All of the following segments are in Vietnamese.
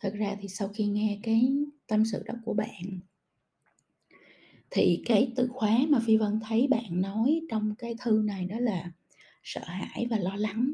Thật ra thì sau khi nghe cái tâm sự đó của bạn, thì cái từ khóa mà Phi Vân thấy bạn nói trong cái thư này đó là sợ hãi và lo lắng.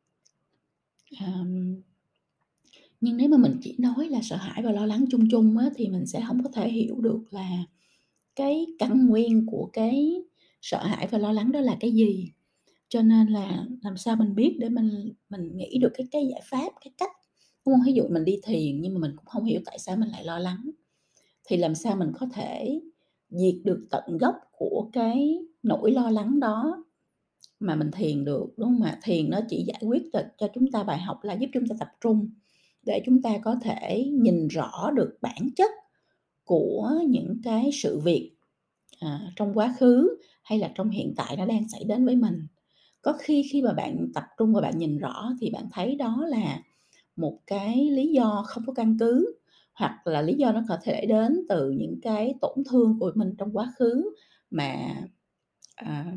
Ờm, nhưng nếu mà mình chỉ nói là sợ hãi và lo lắng chung chung á, thì mình sẽ hổng có thể hiểu được là cái căn nguyên của cái sợ hãi và lo lắng đó là cái gì. Cho nên là làm sao mình biết để mình nghĩ được cái giải pháp, cái cách, đúng hông? Ví dụ mình đi thiền nhưng mà mình cũng hông hiểu tại sao mình lại lo lắng, thì làm sao mình có thể diệt được tận gốc của cái nỗi lo lắng đó mà mình thiền được, đúng hông ạ? Thiền nó chỉ giải quyết cho chúng ta bài học là giúp chúng ta tập trung để chúng ta có thể nhìn rõ được bản chất của những cái sự việc, trong quá khứ hay là trong hiện tại nó đang xảy đến với mình. Có khi mà bạn tập trung và bạn nhìn rõ thì bạn thấy đó là một cái lý do không có căn cứ, hoặc là lý do nó có thể đến từ những cái tổn thương của mình trong quá khứ mà, à,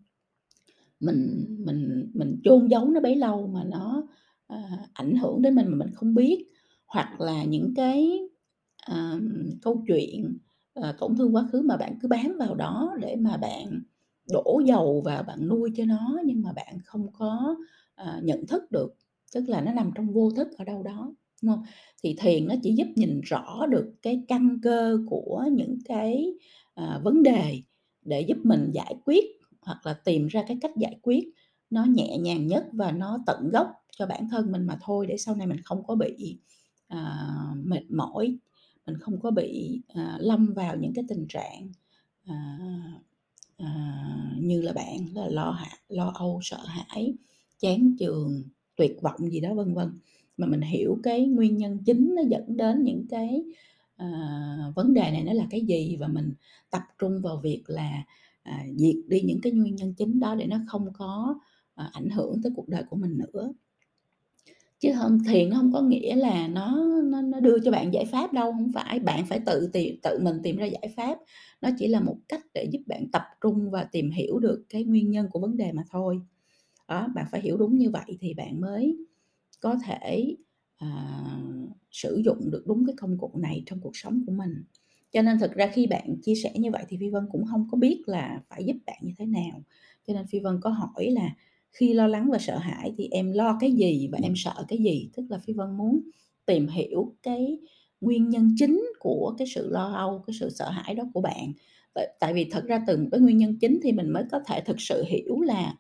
mình chôn giấu nó bấy lâu mà nó, ảnh hưởng đến mình mà mình không biết. Hoặc là những cái, câu chuyện, tổn thương quá khứ mà bạn cứ bám vào đó để mà bạn đổ dầu vào, bạn nuôi cho nó nhưng mà bạn không có, nhận thức được, tức là nó nằm trong vô thức ở đâu đó, đúng hông? Thì thiền nó chỉ giúp nhìn rõ được cái căn cơ của những cái, vấn đề để giúp mình giải quyết hoặc là tìm ra cái cách giải quyết nó nhẹ nhàng nhất và nó tận gốc cho bản thân mình mà thôi, để sau này mình không có bị, mệt mỏi, mình không có bị, lâm vào những cái tình trạng, à, như là bạn là lo âu, sợ hãi, chán chường, tuyệt vọng gì đó, vân vân. Mà mình hiểu cái nguyên nhân chính nó dẫn đến những cái, vấn đề này nó là cái gì và mình tập trung vào việc là, diệt đi những cái nguyên nhân chính đó để nó không có, ảnh hưởng tới cuộc đời của mình nữa. Chứ hông thiền nó hông có nghĩa là nó đưa cho bạn giải pháp đâu, hông phải, bạn phải tự mình tìm ra giải pháp. Nó chỉ là một cách để giúp bạn tập trung và tìm hiểu được cái nguyên nhân của vấn đề mà thôi. Đó, bạn phải hiểu đúng như vậy thì bạn mới có thể, à, sử dụng được đúng cái công cụ này trong cuộc sống của mình. Cho nên thực ra khi bạn chia sẻ như vậy thì Phi Vân cũng hông có biết là phải giúp bạn như thế nào, cho nên Phi Vân có hỏi là khi lo lắng và sợ hãi thì em lo cái gì và em sợ cái gì? Tức là Phi Vân muốn tìm hiểu cái nguyên nhân chính của cái sự lo âu, cái sự sợ hãi đó của bạn. Tại vì thật ra từ một cái nguyên nhân chính thì mình mới có thể thực sự hiểu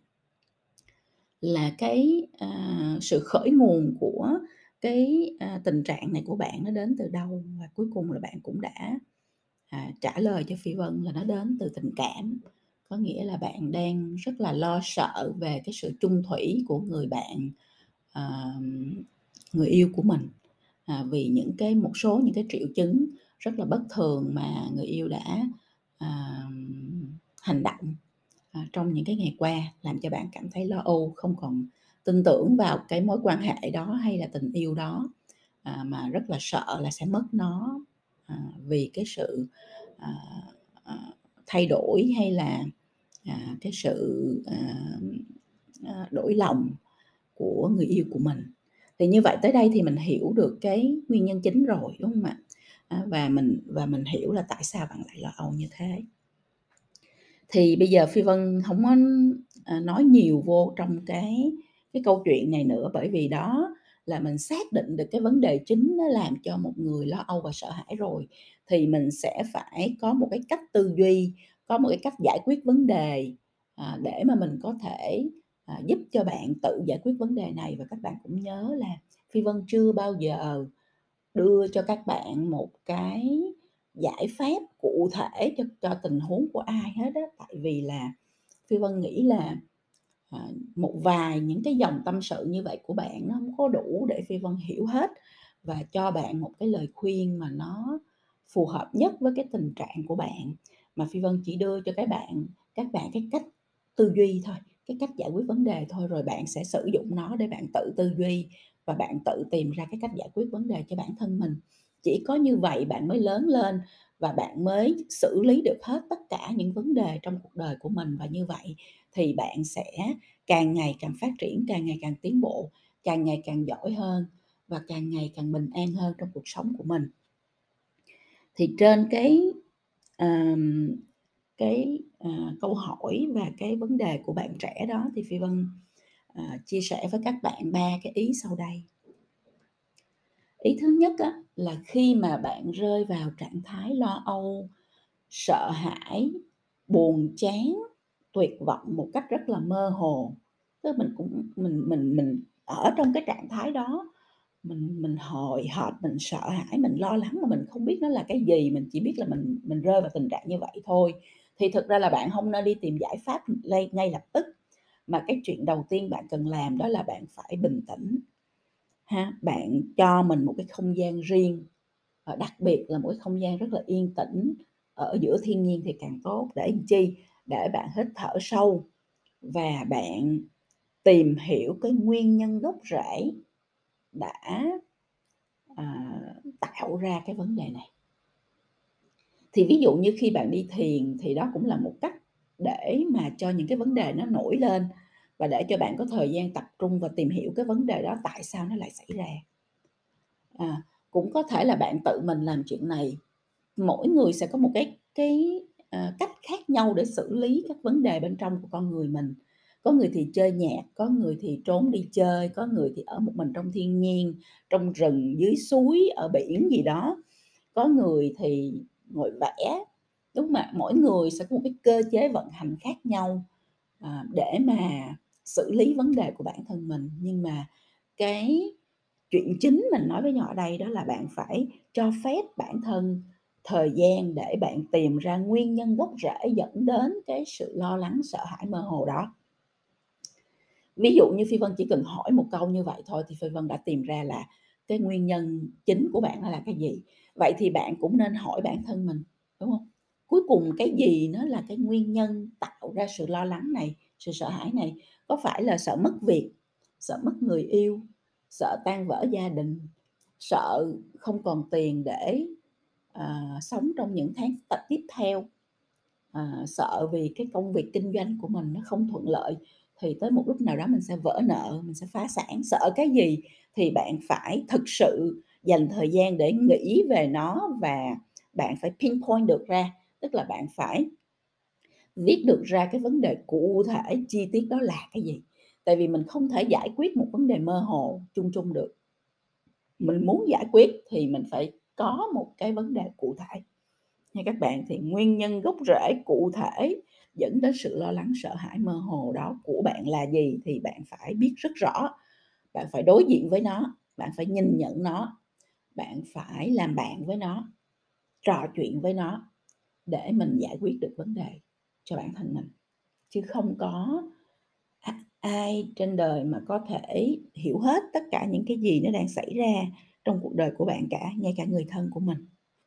là cái, sự khởi nguồn của cái, tình trạng này của bạn nó đến từ đâu. Và cuối cùng là bạn cũng đã, trả lời cho Phi Vân là nó đến từ tình cảm. Có nghĩa là bạn đang rất là lo sợ về cái sự chung thủy của người bạn, người yêu của mình, vì một số những cái triệu chứng rất là bất thường mà người yêu đã, à, hành động, trong những cái ngày qua, làm cho bạn cảm thấy lo âu, không còn tin tưởng vào cái mối quan hệ đó hay là tình yêu đó, mà rất là sợ là sẽ mất nó, vì cái sự, à, à, thay đổi hay là, cái sự, đổi lòng của người yêu của mình. Thì như vậy tới đây thì mình hiểu được cái nguyên nhân chính rồi, đúng hông ạ? Và mình hiểu là tại sao bạn lại lo âu như thế. Thì bây giờ Phi Vân hổng có, nói nhiều vô trong cái câu chuyện này nữa, bởi vì đó là mình xác định được cái vấn đề chính nó làm cho một người lo âu và sợ hãi rồi, thì mình sẽ phải có một cái cách tư duy, có một cái cách giải quyết vấn đề, để mà mình có thể, giúp cho bạn tự giải quyết vấn đề này. Và các bạn cũng nhớ là Phi Vân chưa bao giờ đưa cho các bạn một cái giải pháp cụ thể cho tình huống của ai hết á. Tại vì là Phi Vân nghĩ là, một vài những cái dòng tâm sự như vậy của bạn nó hông có đủ để Phi Vân hiểu hết và cho bạn một cái lời khuyên mà nó phù hợp nhất với cái tình trạng của bạn. Mà Phi Vân chỉ đưa cho các bạn cái cách tư duy thôi, cái cách giải quyết vấn đề thôi, rồi bạn sẽ sử dụng nó để bạn tự tư duy và bạn tự tìm ra cái cách giải quyết vấn đề cho bản thân mình. Chỉ có như vậy bạn mới lớn lên và bạn mới xử lý được hết tất cả những vấn đề trong cuộc đời của mình, và như vậy thì bạn sẽ càng ngày càng phát triển, càng ngày càng tiến bộ, càng ngày càng giỏi hơn và càng ngày càng bình an hơn trong cuộc sống của mình. Thì trên ờm, câu hỏi và cái vấn đề của bạn trẻ đó thì Phi Vân, chia sẻ với các bạn 3 cái ý sau đây. Ý thứ nhất á, là khi mà bạn rơi vào trạng thái lo âu, sợ hãi, buồn chán, tuyệt vọng một cách rất là mơ hồ, tức là mình cũng mình ở trong cái trạng thái đó, mình hồi hộp, mình sợ hãi, mình lo lắng mà mình không biết nó là cái gì, mình chỉ biết là mình rơi vào tình trạng như vậy thôi. Thì thực ra là bạn hông nên đi tìm giải pháp ngay lập tức, mà cái chuyện đầu tiên bạn cần làm đó là bạn phải bình tĩnh ha. Bạn cho mình một cái không gian riêng, đặc biệt là một cái không gian rất là yên tĩnh ở giữa thiên nhiên thì càng tốt. Để làm chi? Để bạn hít thở sâu và bạn tìm hiểu cái nguyên nhân gốc rễ đã, tạo ra cái vấn đề này. Thì ví dụ như khi bạn đi thiền thì đó cũng là một cách để mà cho những cái vấn đề nó nổi lên và để cho bạn có thời gian tập trung và tìm hiểu cái vấn đề đó tại sao nó lại xảy ra. Cũng có thể là bạn tự mình làm chuyện này, mỗi người sẽ có một cách khác nhau để xử lý các vấn đề bên trong của con người mình. Có người thì chơi nhạc, có người thì trốn đi chơi, có người thì ở một mình trong thiên nhiên, trong rừng, dưới suối, ở biển gì đó, có người thì ngồi vẽ, đúng hông ạ? Mỗi người sẽ có một cái cơ chế vận hành khác nhau, để mà xử lý vấn đề của bản thân mình. Nhưng mà cái chuyện chính mình nói với nhỏ ở đây đó là bạn phải cho phép bản thân thời gian để bạn tìm ra nguyên nhân gốc rễ dẫn đến cái sự lo lắng, sợ hãi mơ hồ đó. Ví dụ như Phi Vân chỉ cần hỏi một câu như vậy thôi thì Phi Vân đã tìm ra là cái nguyên nhân chính của bạn nó là cái gì. Vậy thì bạn cũng nên hỏi bản thân mình, đúng hông? Cuối cùng cái gì nó là cái nguyên nhân tạo ra sự lo lắng này, sự sợ hãi này? Có phải là sợ mất việc, sợ mất người yêu, sợ tan vỡ gia đình, sợ không còn tiền để, sống trong những tháng tiếp theo, sợ vì cái công việc kinh doanh của mình nó không thuận lợi thì tới một lúc nào đó mình sẽ vỡ nợ, mình sẽ phá sản. Sợ cái gì thì bạn phải thực sự dành thời gian để nghĩ về nó và bạn phải pinpoint được ra, tức là bạn phải viết được ra cái vấn đề cụ thể, chi tiết đó là cái gì. Tại vì mình không thể giải quyết một vấn đề mơ hồ, chung chung được. Mình muốn giải quyết thì mình phải có một cái vấn đề cụ thể nha các bạn. Thì nguyên nhân gốc rễ cụ thể dẫn đến sự lo lắng, sợ hãi mơ hồ đó của bạn là gì thì bạn phải biết rất rõ, bạn phải đối diện với nó, bạn phải nhìn nhận nó, bạn phải làm bạn với nó, trò chuyện với nó để mình giải quyết được vấn đề cho bản thân mình. Chứ không có ai trên đời mà có thể hiểu hết tất cả những cái gì nó đang xảy ra trong cuộc đời của bạn cả, ngay cả người thân của mình.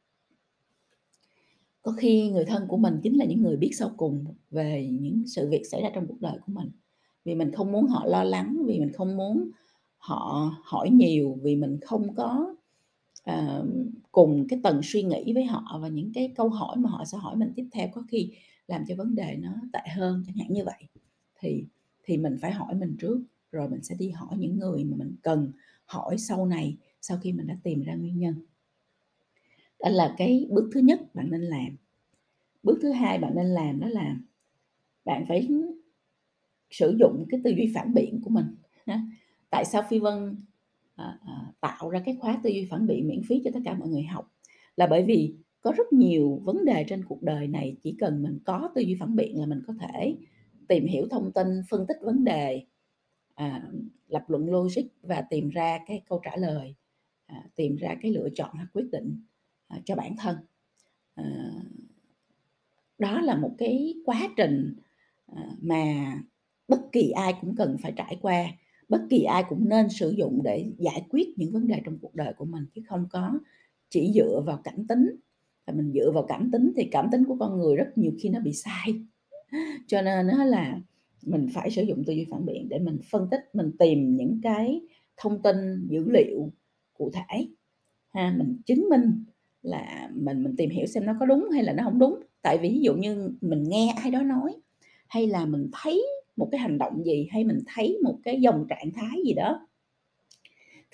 Có khi người thân của mình chính là những người biết sau cùng về những sự việc xảy ra trong cuộc đời của mình. Vì mình không muốn họ lo lắng, vì mình không muốn họ hỏi nhiều, vì mình không có, cùng cái tầng suy nghĩ với họ và những cái câu hỏi mà họ sẽ hỏi mình tiếp theo có khi làm cho vấn đề nó tệ hơn, chẳng hạn như vậy. Thì mình phải hỏi mình trước, rồi mình sẽ đi hỏi những người mà mình cần hỏi sau này, sau khi mình đã tìm ra nguyên nhân. Đó là cái bước thứ nhất bạn nên làm. Bước thứ hai bạn nên làm đó là bạn phải sử dụng cái tư duy phản biện của mình ha. Tại sao Phi Vân, tạo ra cái khóa tư duy phản biện miễn phí cho tất cả mọi người học? Là bởi vì có rất nhiều vấn đề trên cuộc đời này chỉ cần mình có tư duy phản biện là mình có thể tìm hiểu thông tin, phân tích vấn đề, lập luận logic và tìm ra cái câu trả lời, tìm ra cái lựa chọn hoặc quyết định, cho bản thân. Ờ, Đó là một cái quá trình, mà bất kỳ ai cũng cần phải trải qua, bất kỳ ai cũng nên sử dụng để giải quyết những vấn đề trong cuộc đời của mình, chứ không có chỉ dựa vào cảm tính. Và mình dựa vào cảm tính thì cảm tính của con người rất nhiều khi nó bị sai. Cho nên á là mình phải sử dụng tư duy phản biện để mình phân tích, mình tìm những cái thông tin, dữ liệu cụ thể ha, mình chứng minh là mình tìm hiểu xem nó có đúng hay là nó hổng đúng. Tại vì ví dụ như mình nghe ai đó nói, hay là mình thấy một cái hành động gì, hay mình thấy một cái dòng trạng thái gì đó,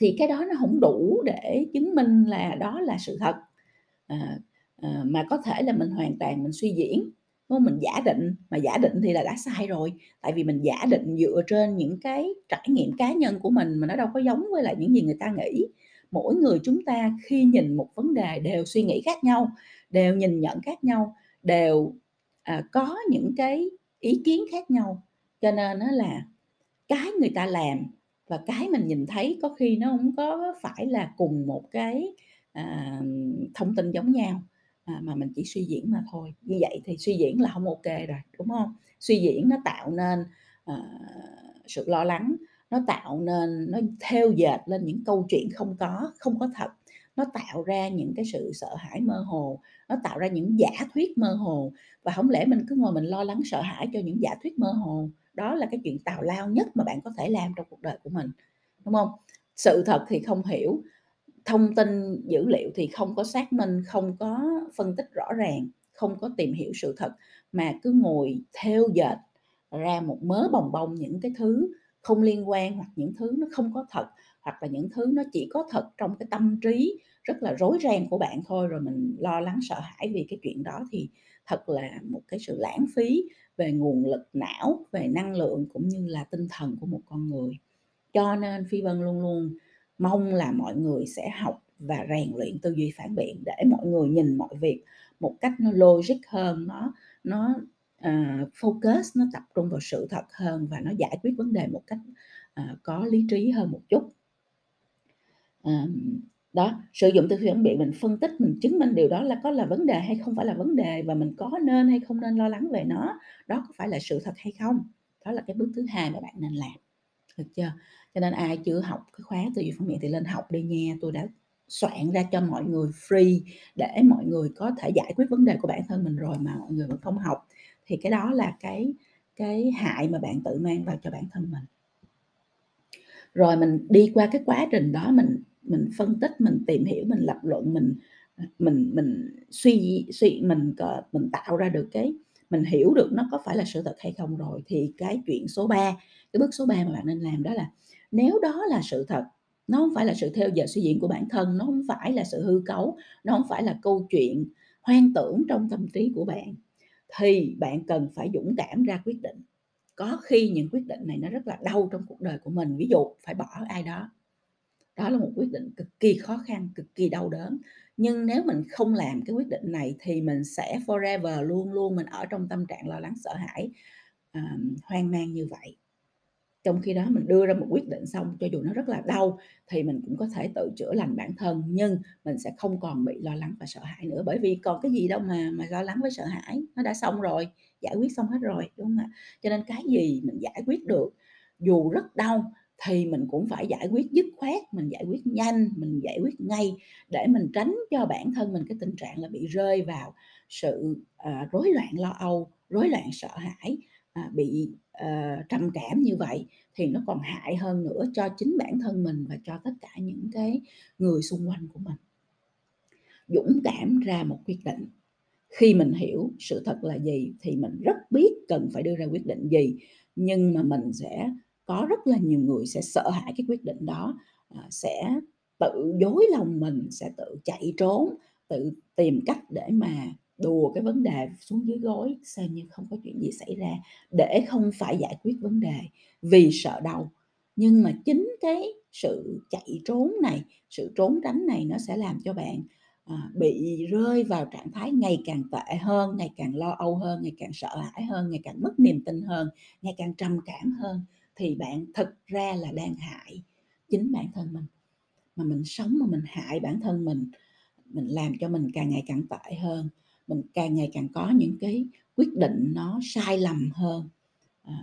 thì cái đó nó hổng đủ để chứng minh là đó là sự thật. À, mà có thể là mình hoàn toàn mình suy diễn, đúng hông? Mình giả định, mà giả định thì là đã sai rồi, tại vì mình giả định dựa trên những cái trải nghiệm cá nhân của mình mà nó đâu có giống với lại những gì người ta nghĩ. Mỗi người chúng ta khi nhìn một vấn đề đều suy nghĩ khác nhau, đều nhìn nhận khác nhau, đều, có những cái ý kiến khác nhau, cho nên á là cái người ta làm và cái mình nhìn thấy có khi nó hông có phải là cùng một cái, thông tin giống nhau, mà mình chỉ suy diễn mà thôi. Như vậy thì suy diễn là hông ô kê rồi, đúng hông? Suy diễn nó tạo nên, ờ, sự lo lắng, nó tạo nên nó thêu dệt lên những câu chuyện không có thật, nó tạo ra những cái sự sợ hãi mơ hồ, nó tạo ra những giả thuyết mơ hồ. Và hổng lẽ mình cứ ngồi mình lo lắng sợ hãi cho những giả thuyết mơ hồ? Đó là cái chuyện tào lao nhất mà bạn có thể làm trong cuộc đời của mình, đúng hông? Sự thật thì không hiểu, thông tin dữ liệu thì không có xác minh, không có phân tích rõ ràng, không có tìm hiểu sự thật, mà cứ ngồi thêu dệt ra một mớ bòng bong những cái thứ không liên quan, hoặc những thứ nó không có thật, hoặc là những thứ nó chỉ có thật trong cái tâm trí rất là rối ren của bạn thôi, rồi mình lo lắng sợ hãi vì cái chuyện đó thì thật là một cái sự lãng phí về nguồn lực não, về năng lượng cũng như là tinh thần của một con người. Cho nên Phi Vân luôn luôn mong là mọi người sẽ học và rèn luyện tư duy phản biện để mọi người nhìn mọi việc một cách nó logic hơn, nó, focus, nó tập trung vào sự thật hơn và nó giải quyết vấn đề một cách, có lý trí hơn một chút. Đó, sử dụng tư duy phản biện mình phân tích, mình chứng minh điều đó là vấn đề hay không phải là vấn đề và mình có nên hay không nên lo lắng về nó, đó có phải là sự thật hay không? Đó là cái bước thứ hai mà bạn nên làm. Được chưa? Cho nên ai chưa học cái khóa tư duy phản biện thì lên học đi nha, tôi đã soạn ra cho mọi người free để mọi người có thể giải quyết vấn đề của bản thân mình rồi mà mọi người vẫn không học, thì cái đó là cái hại mà bạn tự mang vào cho bản thân mình. Rồi mình đi qua cái quá trình đó mình phân tích, mình tìm hiểu, mình lập luận, mình suy mình tạo ra được mình hiểu được nó có phải là sự thật hay không rồi, thì cái chuyện số 3, cái bước số 3 mà bạn nên làm đó là nếu đó là sự thật, nó hông phải là sự theo dệt suy diễn của bản thân, nó hông phải là sự hư cấu, nó hông phải là câu chuyện hoang tưởng trong tâm trí của bạn, thì bạn cần phải dũng cảm ra quyết định. Có khi những quyết định này nó rất là đau trong cuộc đời của mình, ví dụ phải bỏ ai đó, đó là một quyết định cực kỳ khó khăn, cực kỳ đau đớn. Nhưng nếu mình không làm cái quyết định này thì mình sẽ forever luôn luôn mình ở trong tâm trạng lo lắng, sợ hãi, hoang mang như vậy. Trong khi đó mình đưa ra một quyết định xong, cho dù nó rất là đau thì mình cũng có thể tự chữa lành bản thân, nhưng mình sẽ không còn bị lo lắng và sợ hãi nữa, bởi vì còn cái gì đâu mà lo lắng với sợ hãi, nó đã xong rồi, giải quyết xong hết rồi, đúng hông ạ? Cho nên cái gì mình giải quyết được, dù rất đau thì mình cũng phải giải quyết dứt khoát, mình giải quyết nhanh, mình giải quyết ngay để mình tránh cho bản thân mình cái tình trạng là bị rơi vào sự, rối loạn lo âu, rối loạn sợ hãi, bị, trầm cảm như vậy thì nó còn hại hơn nữa cho chính bản thân mình và cho tất cả những cái người xung quanh của mình. Dũng cảm ra một quyết định, khi mình hiểu sự thật là gì thì mình rất biết cần phải đưa ra quyết định gì, nhưng mà mình sẽ có rất là nhiều người sẽ sợ hãi cái quyết định đó, sẽ tự dối lòng mình, sẽ tự chạy trốn, tự tìm cách để mà đùa cái vấn đề xuống dưới gối, xem như không có chuyện gì xảy ra, để không phải giải quyết vấn đề vì sợ đau. Nhưng mà chính cái sự chạy trốn này, sự trốn tránh này nó sẽ làm cho bạn bị rơi vào trạng thái ngày càng tệ hơn, ngày càng lo âu hơn, ngày càng sợ hãi hơn, ngày càng mất niềm tin hơn, ngày càng trầm cảm hơn, thì bạn thực ra là đang hại chính bản thân mình. Mà mình sống mà mình hại bản thân mình làm cho mình càng ngày càng tệ hơn, mình càng ngày càng có những cái quyết định nó sai lầm hơn, ờ,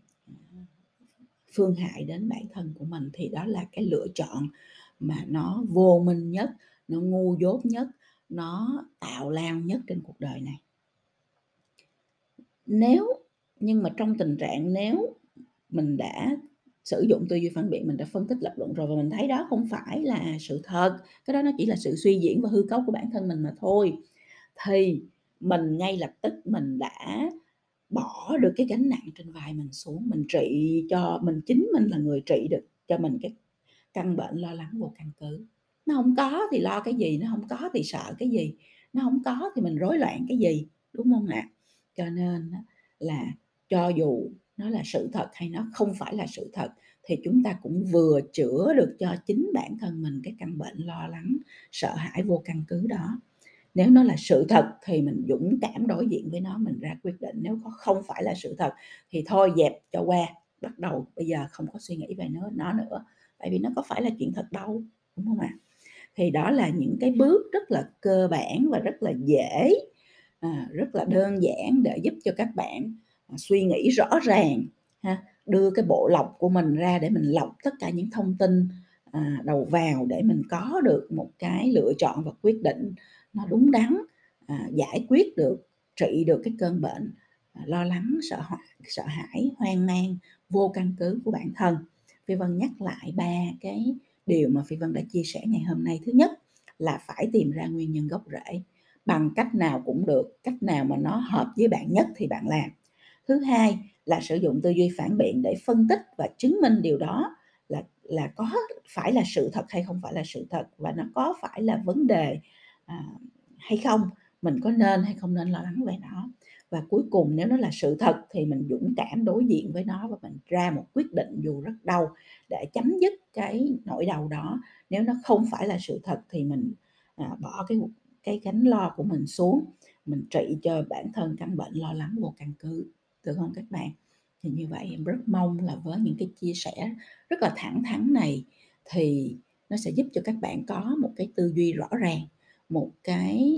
phương hại đến bản thân của mình, thì đó là cái lựa chọn mà nó vô minh nhất, nó ngu dốt nhất, nó tào lao nhất trên cuộc đời này. Nếu nhưng mà trong tình trạng nếu mình đã sử dụng tư duy phản biện, mình đã phân tích lập luận rồi và mình thấy đó không phải là sự thật, cái đó nó chỉ là sự suy diễn và hư cấu của bản thân mình mà thôi, thì mình ngay lập tức mình đã bỏ được cái gánh nặng trên vai mình xuống, mình trị cho mình, chính mình là người trị được cho mình căn bệnh lo lắng vô căn cứ. Nó hông có thì lo cái gì, nó hông có thì sợ cái gì, nó hông có thì mình rối loạn cái gì, đúng hông ạ? Cho nên á là cho dù nó là sự thật hay nó không phải là sự thật thì chúng ta cũng vừa chữa được cho chính bản thân mình cái căn bệnh lo lắng, sợ hãi vô căn cứ đó. Nếu nó là sự thật thì mình dũng cảm đối diện với nó, mình ra quyết định, nếu không phải là sự thật thì thôi dẹp cho qua, bắt đầu bây giờ không có suy nghĩ về nó nữa, tại vì nó có phải là chuyện thật đâu, đúng hông ạ? Thì đó là những cái bước rất là cơ bản và rất là dễ, rất là đơn giản để giúp cho các bạn, suy nghĩ rõ ràng ha, đưa cái bộ lọc của mình ra để mình lọc tất cả những thông tin, đầu vào để mình có được một cái lựa chọn và quyết định nó đúng đắn, giải quyết được, trị được cái cơn bệnh, lo lắng, sợ hãi, hoang mang, vô căn cứ của bản thân. Phi Vân nhắc lại 3 cái điều mà Phi Vân đã chia sẻ ngày hôm nay. Thứ nhất là phải tìm ra nguyên nhân gốc rễ, bằng cách nào cũng được, cách nào mà nó hợp với bạn nhất thì bạn làm. Thứ hai là sử dụng tư duy phản biện để phân tích và chứng minh điều đó là có phải là sự thật hay không phải là sự thật, và nó có phải là vấn đề, à, hay không, mình có nên hay không nên lo lắng về nó. Và cuối cùng nếu nó là sự thật thì mình dũng cảm đối diện với nó và mình ra một quyết định dù rất đau để chấm dứt cái nỗi đau đó. Nếu nó không phải là sự thật thì mình, bỏ cái gánh lo của mình xuống, mình trị cho bản thân căn bệnh lo lắng vô căn cứ, được hông các bạn? Thì như vậy em rất mong là với những cái chia sẻ rất là thẳng thắn này thì nó sẽ giúp cho các bạn có một cái tư duy rõ ràng, một cái,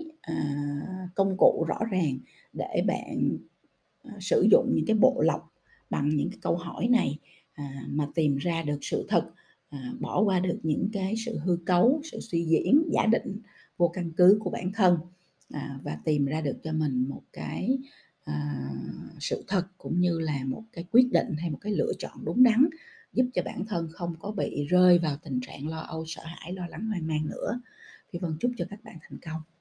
công cụ rõ ràng để bạn, sử dụng những cái bộ lọc bằng những cái câu hỏi này, mà tìm ra được sự thật, bỏ qua được những cái sự hư cấu, sự suy diễn, giả định vô căn cứ của bản thân, và tìm ra được cho mình một cái, à, sự thật cũng như là một cái quyết định hay một cái lựa chọn đúng đắn, giúp cho bản thân không có bị rơi vào tình trạng lo âu, sợ hãi, lo lắng, hoang mang nữa. Phi Vân chúc cho các bạn thành công.